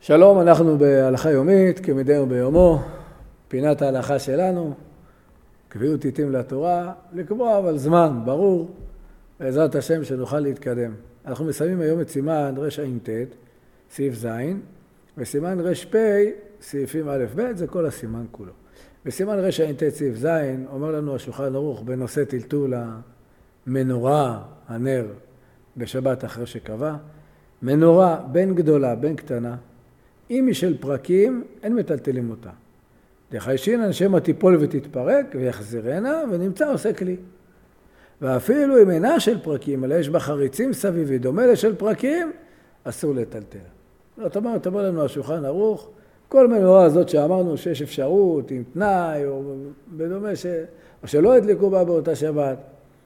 שלום, אנחנו בהלכה יומית, כמדי יום ביומו, פינת ההלכה שלנו, קביעות עיתים לתורה, לקבוע אבל זמן, ברור, בעזרת השם שנוכל להתקדם. אנחנו מסיימים היום את סימן רע"ט, סעיף ז', וסימן ר"פ, סעיפים א' ב', זה כל הסימן כולו. בסימן רע"ט, סעיף ז', אומר לנו השולחן ערוך בנושא טלטול המנורה, הנר, בשבת אחרי שקבע, מנורה בין גדולה בין קטנה, אם היא של פרקים, אין מטלטלים אותה. דחיישינן שמא תיפול ותתפרק ויחזירנה ונמצא עושה כלי. ואפילו אם אינה של פרקים, אלא יש בה חריצים סביבי, דומה לשל פרקים, אסור לטלטל. זאת אומרת, תאמר לנו השולחן ערוך, כל מנורה הזאת שאמרנו שיש אפשרות עם תנאי, או בדומה או שלא הדליקו בה באותה שבת,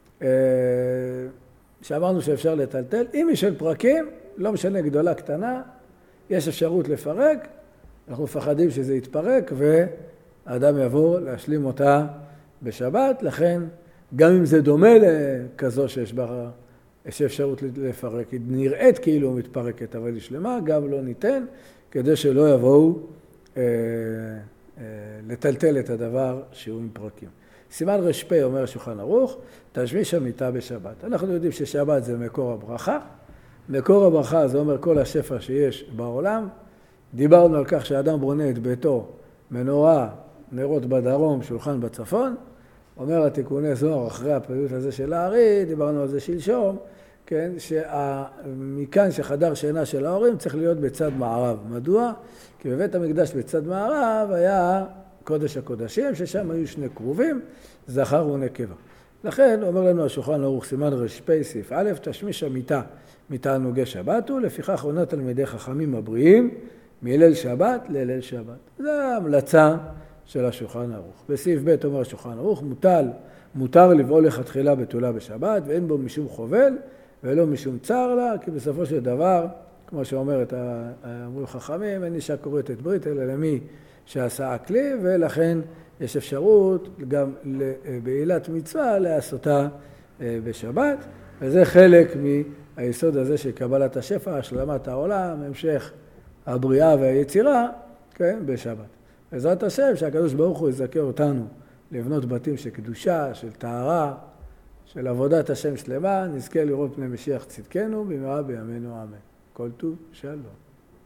שאמרנו שאפשר לטלטל, אם היא של פרקים, לא משנה גדולה קטנה, יש אפשרות לפרק, אנחנו מפחדים שזה יתפרק והאדם יבוא להשלים אותה בשבת, לכן גם אם זה דומה לכזו שיש בה, יש אפשרות לפרק, היא נראית כאילו מתפרקת, אבל היא שלמה, גם לא ניתן, כדי שלא יבואו לטלטל את הדבר שהוא עם פרקים. סימן ר"פ אומר השולחן ערוך, תשמיש המיטה בשבת. אנחנו יודעים ששבת זה מקור הברכה, מקור הברכה זה אומר כל השפע שיש בעולם. דיברנו על כך שהאדם בונה את ביתו, מנורה, נרות בדרום, שולחן בצפון. אומר התיקוני זוהר אחרי הפעילות הזה של הארי, דיברנו על זה שלשום, כן, מכאן שחדר שינה של ההורים צריך להיות בצד מערב. מדוע? כי בבית המקדש בצד מערב היה קודש הקודשים, ששם היו שני קרובים, זכר ונקבה. לכן אומר לנו השולחן ערוך סימן ר"פ סעיף א', תשמיש המיטה מתענוגי שבת, ולפיכך עונה תלמידי חכמים הבריאים מליל שבת לליל שבת. זו ההמלצה של השולחן ערוך. בסעיף ב' אומר השולחן ערוך, מותר לבעול לכתחילה בתולה בשבת, ואין בו משום חובל ולא משום צער לה, כי בסופו של דבר, כמו שאומרת אמרו חכמים, אין אישה קוראת את ברית, אלא למי שעשה הכלי, ולכן יש אפשרות גם בעילת מצווה לעשותה בשבת, וזה חלק מהיסוד הזה של קבלת השפע, השלמת העולם, המשך הבריאה והיצירה, כן, בשבת. בעזרת השם שהקדוש ברוך הוא יזכה אותנו לבנות בתים של קדושה, של טהרה, של עבודת השם שלמה, נזכה לראות פני משיח צדקנו, במהרה בימינו אמן. כל טוב, שלום.